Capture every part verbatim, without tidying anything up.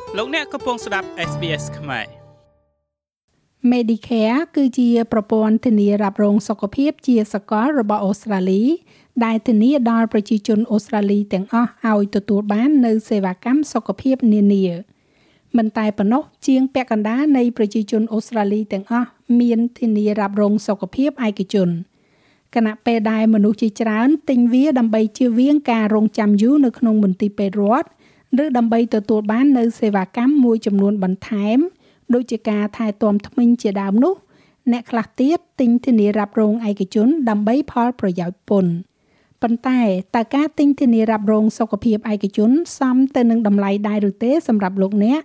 លោកអ្នកកំពុងស្ដាប់ เอส บี เอส ខ្មែរ Medicare គឺជាប្រព័ន្ធធានារ៉ាប់រងសុខភាពជាសកលរបស់អូស្ត្រាលីដែលធានាដល់ប្រជាជនអូស្ត្រាលីទាំងអស់ឲ្យទទួលបាននូវសេវាកម្មសុខភាពនានាមិនតែប៉ុណ្ណោះជាងពាក់កណ្ដាលនៃប្រជាជនអូស្ត្រាលីទាំងអស់មានធានារ៉ាប់រងសុខភាពឯកជនគណៈពេលដែលមនុស្សជាច្រើនទិញវាដើម្បីជៀសវាងការរងចាំយូរនៅក្នុងមន្ទីរពេទ្យរដ្ឋឬដើម្បីទទួលបាននូវសេវាកម្មមួយចំនួនបន្ថែមដូចជាការថែទាំធ្មេញជាដើមនោះអ្នកខ្លះទៀតទិញធានារ៉ាប់រងឯកជនដើម្បីផលប្រយោជន៍ពន្ធប៉ុន្តែតើការទិញធានារ៉ាប់រងសុខភាពឯកជនសមទៅនឹងតម្លៃដែរឬទេសម្រាប់លោកអ្នក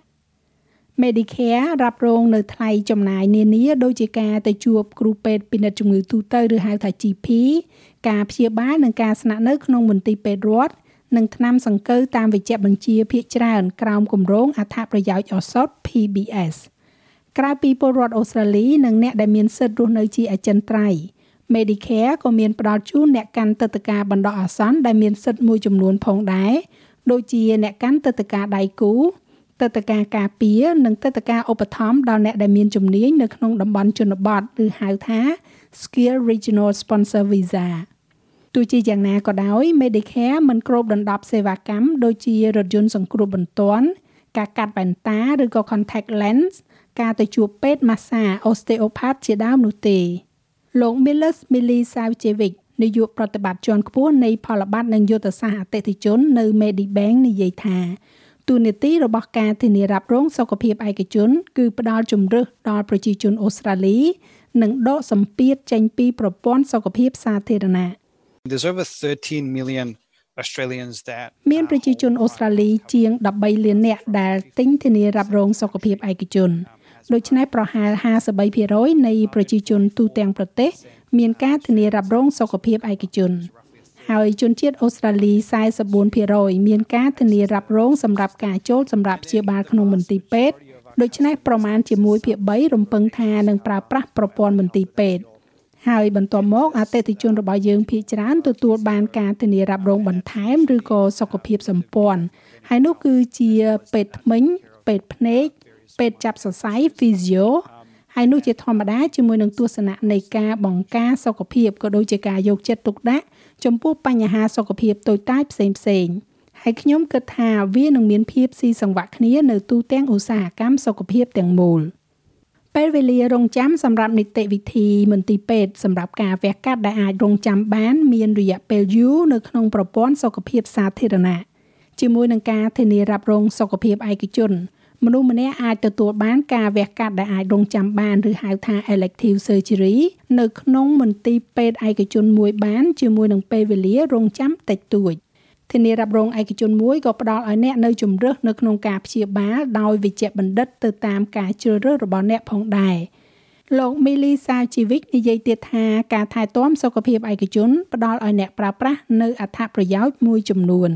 Medicare រ៉ាប់រងនៅថ្លៃចំណាយនានាដូចជាការទៅជួបគ្រូពេទ្យពិនិត្យជំងឺទូទៅឬហៅថា ជី ភី ការព្យាបាលនិងការស្នាក់នៅក្នុងមន្ទីរពេទ្យរដ្ឋនិងថ្នាំសង្កូវតាមវេជ្ជបញ្ជាភាគច្រើនក្រោមគម្រោងអត្ថប្រយោជន៍ឱសថ ភី ប៊ី អេស ក្រៅពីពលរដ្ឋអូស្ត្រាលីនិងអ្នកដែលមានសិទ្ធិរស់នៅជាអចិន្ត្រៃយ៍ Medicare ក៏មានផ្ដល់ជូនអ្នកកាន់ទឹកតការបណ្ដោះអាសន្នដែលមានសិទ្ធិមួយចំនួនផងដែរដូចជាអ្នកកាន់ទឹកតការដៃគូទឹកតការការពារនិងទឹកតការឧបត្ថម្ភដល់អ្នកដែលមានជំនាញនៅក្នុងតំបន់ជនបទឬហៅថា Skill Regional Sponsor Visa ទោះជាយ៉ាងណាក៏ដោយ Medicare មិនគ្របដណ្ដប់សេវាកម្មដូចជារថយន្តសង្គ្រោះបន្ទាន់ការកាត់វ៉ែនតាឬក៏ contact lens ការទៅជួបពេទ្យម៉ាស្សា Osteopath ជាដើមនោះទេលោក Milos Milisavic នាយកប្រតិបត្តិជាន់ខ្ពស់នៃផលប័ត្រនិងយុទ្ធសាស្ត្រអតិថិជននៅ Medibank និយាយថាទូនាទីរបស់ការធានារ៉ាប់រងសុខភាពឯកជនគឺផ្ដល់ជម្រើសដល់ប្រជាជនអូស្ត្រាលីនិងដកសម្ពាធចេញពីប្រព័ន្ធសុខភាពសាធារណៈ There's over thirteen million Australians that មានប្រជាជនអូស្ត្រាលីជាងដប់បីលាននាក់ដែលទិញធានារ៉ាប់រងសុខភាពឯកជនដូច្នេះប្រហែលห้าสิบ三%នៃប្រជាជនទូទាំងប្រទេសមានការធានារ៉ាប់រងសុខភាពឯកជនហើយជនជាតិអូស្ត្រាលី四十四%មានការធានារ៉ាប់រងសម្រាប់ការចូលសម្រាប់ព្យាបាលក្នុងមន្ទីរពេទ្យដូច្នេះប្រមាណជាoneភាគបីរំពឹងថានឹងប្រើប្រាស់ប្រព័ន្ធមន្ទីរពេទ្យហើយបន្ទាប់មកអតិថិជនរបស់យើងភាគច្រើនទទួលបានការធានារ៉ាប់រងបន្ថែមឬក៏សុខភាពសម្ព័ន្ធហើយនោះគឺជាពេទ្យធ្មេញពេទ្យភ្នែកពេទ្យចាប់សរសៃ Physio ហើយនោះជាធម្មតាជាមួយនឹងទស្សនៈនៃការបង្ការសុខភាពក៏ដូចជាការយកចិត្តទុកដាក់ចំពោះបញ្ហាសុខភាពតូចតាចផ្សេងផ្សេងហើយខ្ញុំគិតថាវានឹងមានភាពស៊ីសង្វាក់គ្នានៅទូទាំងឧស្សាហកម្មសុខភាពទាំងមូលពេលវេលារងចាំសម្រាប់នីតិវិធីមន្ទីរពេទ្យសម្រាប់ការវះកាត់ដែលអាចរងចាំបានមានរយៈពេលយូរនៅក្នុងប្រព័ន្ធសុខភាពសាធារណៈជាមួយនឹងការធានារ៉ាប់រងសុខភាពឯកជនមនុស្សម្នាក់អាចទទួលបានការវះកាត់ដែលអាចរងចាំបានឬហៅថា elective surgery នៅក្នុងមន្ទីរពេទ្យឯកជនមួយបានជាមួយនឹងពេលវេលារងចាំតិចតួចធានារ៉ាប់រងឯកជនមួយក៏ផ្ដល់ឲ្យអ្នកនៅជំរើសនៅក្នុងការព្យាបាលដោយវេជ្ជបណ្ឌិតទៅតាមការជ្រើសរើសរបស់អ្នកផងដែរលោក Milisavic និយាយទៀតថាការថែទាំសុខភាពឯកជនផ្ដល់ឲ្យអ្នកប្រើប្រាស់នៅអត្ថប្រយោជន៍មួយចំនួន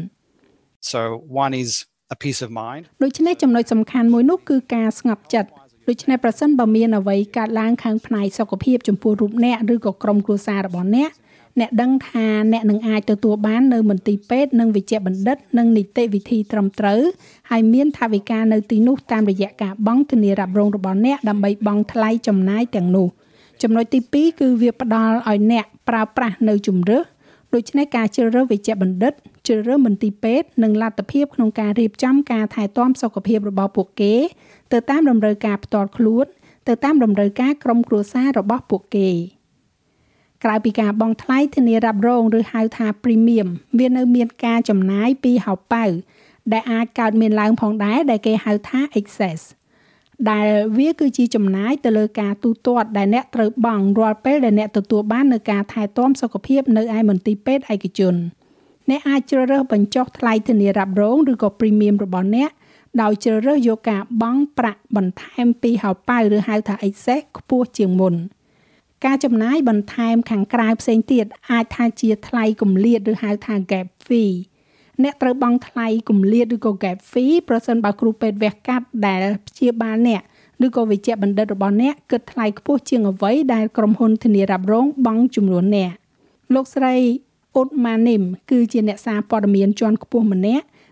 So one is a peace of mind ដូច្នេះចំណុចសំខាន់មួយនោះគឺការស្ងប់ចិត្តដូច្នេះប្រសិនបើមានអ្វីកើតឡើងខាងផ្នែកសុខភាពចំពោះរូបអ្នកឬក៏ក្រុមគ្រួសាររបស់អ្នកអ្នកដឹងថាអ្នកនឹងអាចទទួលបាននៅមន្ទីរពេទ្យនិងវេជ្ជបណ្ឌិតនិងនីតិវិធីត្រឹមត្រូវហើយមានថវិកានៅទីនោះតាមរយៈការបង់ធានារ៉ាប់រងរបស់អ្នកដើម្បីបង់ថ្លៃចំណាយទាំងនោះចំណុចទីពីរគឺវាផ្ដល់ឲ្យអ្នកប្រើប្រាស់នៅជំរើសដូច្នេះការជ្រើសរើសវេជ្ជបណ្ឌិតជ្រើសរើសមន្ទីរពេទ្យនិងលទ្ធភាពក្នុងការរៀបចំការថែទាំសុខភាពរបស់ពួកគេទៅតាមតម្រូវការផ្ទាល់ខ្លួនទៅតាមតម្រូវការក្រុមគ្រួសាររបស់ពួកគេក្រៅពីការបង់ថ្លៃធានារ៉ាប់រងឬហៅថា Premium វានៅមានការចំណាយពីហោប៉ៅដែលអាចកើតមានឡើងផងដែរដែលគេហៅថា Excess ដែលវាគឺជាចំណាយទៅលើការទូទាត់ដែលអ្នកត្រូវបង់រាល់ពេលដែលអ្នកទទួលបាននូវការថែទាំសុខភាពនៅឯមន្ទីរពេទ្យឯកជនអ្នកអាចជ្រើសរើសបញ្ចុះថ្លៃធានារ៉ាប់រងឬក៏ Premium របស់អ្នកដោយជ្រើសរើសយកការបង់ប្រាក់បន្ថែមពីហោប៉ៅឬហៅថា Excess ខ្ពស់ជាងមុនការចំណាយបន្ថែមខាងក្រៅផ្សេងទៀតអាចថាជាថ្លៃគម្លាតឬហៅថា gap fee អ្នកត្រូវបង់ថ្លៃគម្លាតឬក៏ gap fee ប្រសិនបើគ្រូពេទ្យវះកាត់ដែលព្យាបាលអ្នកឬក៏វេជ្ជបណ្ឌិតរបស់អ្នកគិតថ្លៃខ្ពស់ជាងអ្វីដែលក្រុមហ៊ុនធានារ៉ាប់រងបង់ចំនួនអ្នកលោកស្រី Utmanim គឺជាអ្នកសារព័ត៌មានជាន់ខ្ពស់ម្នាក់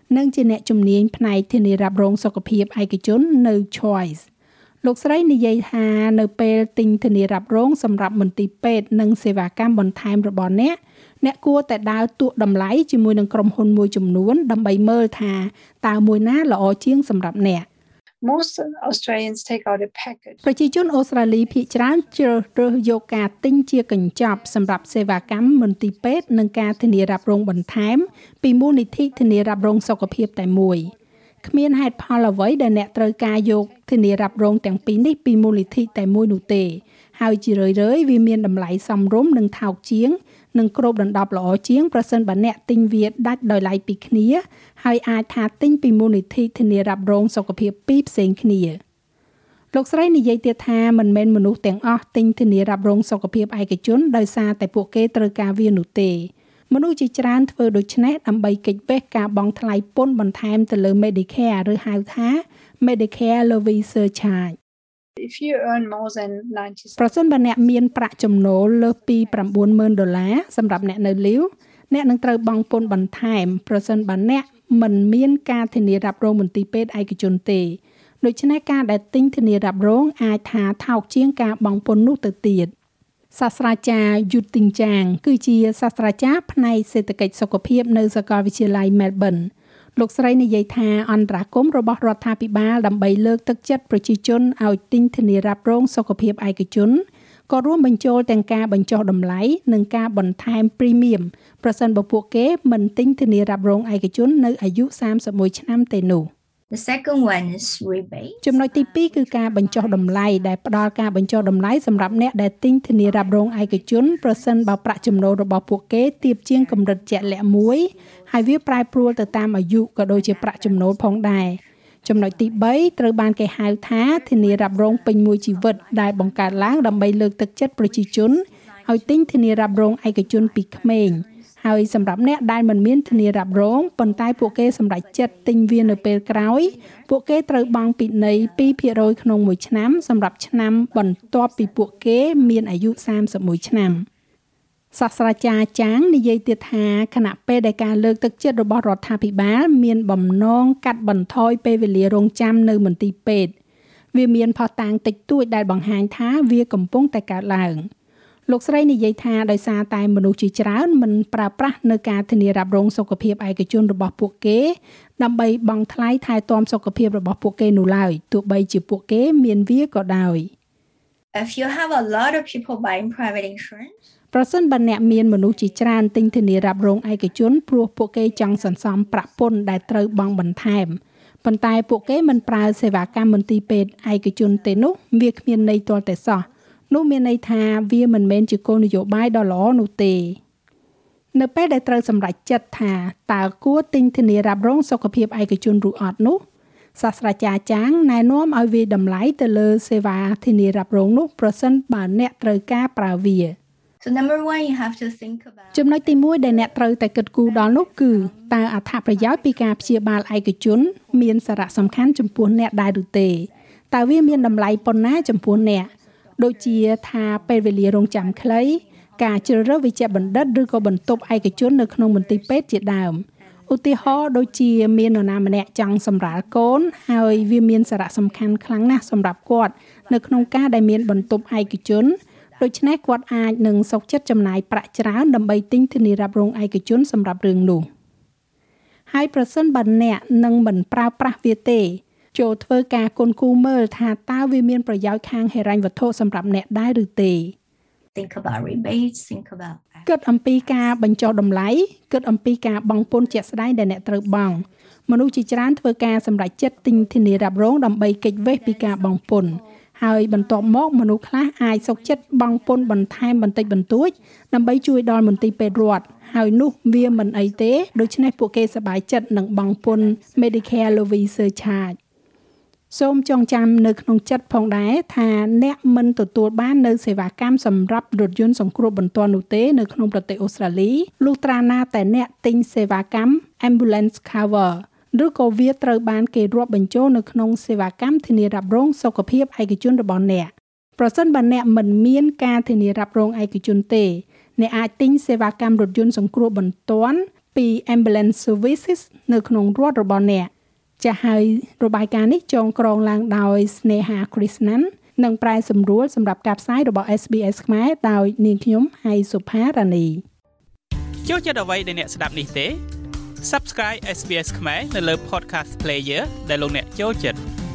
និងជាអ្នកជំនាញផ្នែកធានារ៉ាប់រងសុខភាពឯកជននៅ Choice លោកស្រីនិយាយថានៅពេលទិញធានារ៉ាប់រងសម្រាប់មន្ទីរពេទ្យនិងសេវាកម្មបន្ថែមរបស់អ្នកអ្នកគួរតែដើរតួតម្លៃជាមួយនឹងក្រុមហ៊ុនមួយចំនួនដើម្បីមើលថាតើមួយណាល្អជាងសម្រាប់អ្នក Most Australians take out a package. ប្រជាជនអូស្ត្រាលីភាគច្រើនជ្រើសរើសយកការទិញជាកញ្ចប់សម្រាប់សេវាកម្មមន្ទីរពេទ្យនិងការធានារ៉ាប់រងបន្ថែមពីមូលនិធិធានារ៉ាប់រងសុខភាពតែមួយគ្មានហេតុផលអ្វីដែលអ្នកត្រូវការយកធានារ៉ាប់រងទាំងពីរនេះពីមូលនិធិតែមួយនោះទេហើយជារឿយៗវាមានតម្លៃសមរម្យនិងថោកជាងនិងគ្របដណ្ដប់ល្អជាងប្រសិនបើអ្នកទិញវាដាច់ដោយឡែកពីគ្នាហើយអាចថាទិញពីមូលនិធិធានារ៉ាប់រងសុខភាពពីរផ្សេងគ្នាលោកស្រីនិយាយទៀតថាមិនមែនមនុស្សទាំងអស់ទិញធានារ៉ាប់រងសុខភាពឯកជនដោយសារតែពួកគេត្រូវការវានោះទេមនុស្សជាច្រើនធ្វើដូច្នេះដើម្បីគេចវេះការបង់ថ្លៃពន្ធបន្ថែមទៅលើ Medicare ឬហៅថា Medicare Levy Surcharge If you earn more than ninety ប្រសិនបើអ្នកមានប្រាក់ចំណូលលើសពី ៩ម៉ឺន ដុល្លារសម្រាប់អ្នកនៅលីវអ្នកនឹងត្រូវបង់ពន្ធបន្ថែមប្រសិនបើអ្នកមិនមានការធានារ៉ាប់រងមន្ទីរពេទ្យឯកជនទេដូច្នេះការដែលទិញធានារ៉ាប់រងអាចថាថោកជាងការបង់ពន្ធនោះទៅទៀតសាស្ត្រាចារ្យយូទីងចាងគឺជាសាស្ត្រាចារ្យផ្នែកសេដ្ឋកិច្ចសុខភាពនៅសាកលវិទ្យាល័យ Melbourne លោកស្រីនិយាយថាអន្តរាគមន៍របស់រដ្ឋាភិបាលដើម្បីលើកទឹកចិត្តប្រជាជនឲ្យទិញធានារ៉ាប់រងសុខភាពឯកជនក៏រួមបញ្ចូលទាំងការបញ្ចុះតម្លៃនិងការបន្ថែម Premium ប្រសិនបើពួកគេមិនទិញធានារ៉ាប់រងឯកជននៅអាយុសាមសិបមួយឆ្នាំទេនោះ The second one is rebate. ចំណុចទីពីរគឺការបញ្ចុះតម្លៃដែលផ្ដល់ការបញ្ចុះតម្លៃសម្រាប់អ្នកដែលទិញធានារ៉ាប់រងឯកជនប្រសិនបើប្រាក់ចំណូលរបស់ពួកគេទាបជាងកម្រិតជាក់លាក់មួយហើយវាប្រែប្រួលទៅតាមអាយុក៏ដូចជាប្រាក់ចំណូលផងដែរចំណុចទីបីត្រូវបានគេហៅថាធានារ៉ាប់រងពេញមួយជីវិតដែលបង្កើតឡើងដើម្បីលើកទឹកចិត្តប្រជាជនឲ្យទិញធានារ៉ាប់រងឯកជនពីក្មេងហើយសម្រាប់អ្នកដែលមិនមានធានារ៉ាប់រងប៉ុន្តែពួកគេសម្រេចចិត្តទិញវានៅពេលក្រោយពួកគេត្រូវបង់ពិន័យ ពីរភាគរយ ក្នុងមួយឆ្នាំសម្រាប់ឆ្នាំបន្ទាប់ពីពួកគេមានអាយុសាមសិបមួយឆ្នាំសាស្ត្រាចារ្យចាងនិយាយទៀតថាខណៈពេលដែលការលើកទឹកចិត្តរបស់រដ្ឋាភិបាលមានបំណងកាត់បន្ថយពេលវេលារងចាំនៅមន្ទីរពេទ្យវាមានផុសតាងតិចតួចដែលបង្ហាញថាវាកំពុងតែកើតឡើងលោកស្រីនិយាយថាដោយសារតែមនុស្សជាច្រើនមិនប្រើប្រាស់នៅការធានារ៉ាប់រងសុខភាពឯកជនរបស់ពួកគេដើម្បីបង់ថ្លៃថែទាំសុខភាពរបស់ពួកគេនោះឡើយទោះបីជាពួកគេមានវាក៏ដោយ If you have a lot of people buying private insurance ប្រសិនបើអ្នកមានមនុស្សជាច្រើនទិញធានារ៉ាប់រងឯកជនព្រោះពួកគេចង់សន្សំប្រាក់ពន្ធដែលត្រូវបង់បន្ថែមប៉ុន្តែពួកគេមិនប្រើសេវាកម្មមន្ទីរពេទ្យឯកជនទេនោះវាគ្មានន័យទាល់តែសោះនោះមានន័យថាវាមិនមែនជាគោលនយោបាយដ៏ល្អនោះទេនៅពេលដែលត្រូវសម្រេចចិត្តថាតើគួរទិញធានារ៉ាប់រងសុខភាពឯកជនឬអត់នោះសាស្ត្រាចារ្យចាងណែនាំឲ្យវាតម្លៃទៅលើសេវាធានារ៉ាប់រងនោះប្រសិនបើអ្នកត្រូវការប្រើវា So number one you have to think about ចំណុចទីមួយដែលអ្នកត្រូវតែគិតគូរដល់នោះគឺតើអត្ថប្រយោជន៍ពីការព្យាបាលឯកជនមានសារៈសំខាន់ចំពោះអ្នកដែរឬទេតើវាមានតម្លៃប៉ុណ្ណាចំពោះអ្នកដូចជាថាពេលវេលារងចាំខ្លីការជ្រើសរើសវេជ្ជបណ្ឌិតឬក៏បន្ទប់ឯកជននៅក្នុងមន្ទីរពេទ្យជាដើមឧទាហរណ៍ដូចជាមាននរណាម្នាក់ចង់សម្រាលកូនហើយវាមានសារៈសំខាន់ខ្លាំងណាស់សម្រាប់គាត់នៅក្នុងការដែលមានបន្ទប់ឯកជនដូច្នេះគាត់អាចនឹងសុខចិត្តចំណាយប្រាក់ច្រើនដើម្បីទិញធានារ៉ាប់រងឯកជនសម្រាប់រឿងនោះហើយប្រសិនបើអ្នកនឹងមិនប្រើប្រាស់វាទេចូលធ្វើការគុនគូមើលថាតើវាមានប្រយោជន៍ខាងហិរញ្ញវត្ថុសម្រាប់អ្នកដែរឬទេ think about rebates think about គិតអំពីការបញ្ចុះតម្លៃគិតអំពីការបង់ពន្ធជាក់ស្ដែងដែលអ្នកត្រូវបង់មនុស្សជាច្រើនធ្វើការសម្រេចចិត្តទិញធានារ៉ាប់រងដើម្បីគេចវេះពីការបង់ពន្ធហើយបន្ទាប់មកមនុស្សខ្លះអាចសុខចិត្តបង់ពន្ធបន្ថែមបន្តិចបន្តួចដើម្បីជួយដល់មន្ទីរពេទ្យរដ្ឋហើយនោះវាមិនអីទេដូច្នេះពួកគេសប្បាយចិត្តនឹងបង់ពន្ធ Medicare Levy Surchargeសូមចងចាំនៅក្នុងចិត្តផងដែរថាអ្នកមិនទទួលបាននៅសេវាកម្មសម្រាប់រថយន្តសង្គ្រោះបន្ទាន់នោះទេនៅក្នុងប្រទេសអូស្ត្រាលីលុះត្រាណាតែអ្នកទិញសេវាកម្ម Ambulance Cover ឬក៏វាត្រូវបានគេរាប់បញ្ចូលនៅក្នុងសេវាកម្មធានារ៉ាប់រងសុខភាពឯកជនរបស់អ្នកប្រសិនបើអ្នកមិនមានការធានារ៉ាប់រងឯកជនទេអ្នកអាចទិញសេវាកម្មរថយន្តសង្គ្រោះបន្ទាន់ពី Ambulance Services នៅក្នុងរដ្ឋរបស់អ្នកចាស់ហើយរបាយការណ៍នេះចងក្រងឡើងដោយស្នេហា Krishnan និងប្រែសម្រួលសម្រាប់ការផ្សាយរបស់ เอส บี เอส ខ្មែរដោយនាងខ្ញុំហៃសុផារ៉ានីចូលចិត្តអ្វីដែលអ្នកស្ដាប់នេះទេ Subscribe เอส บี เอส ខ្មែរនៅលើ Podcast Player ដែលលោកអ្នកចូលចិត្ត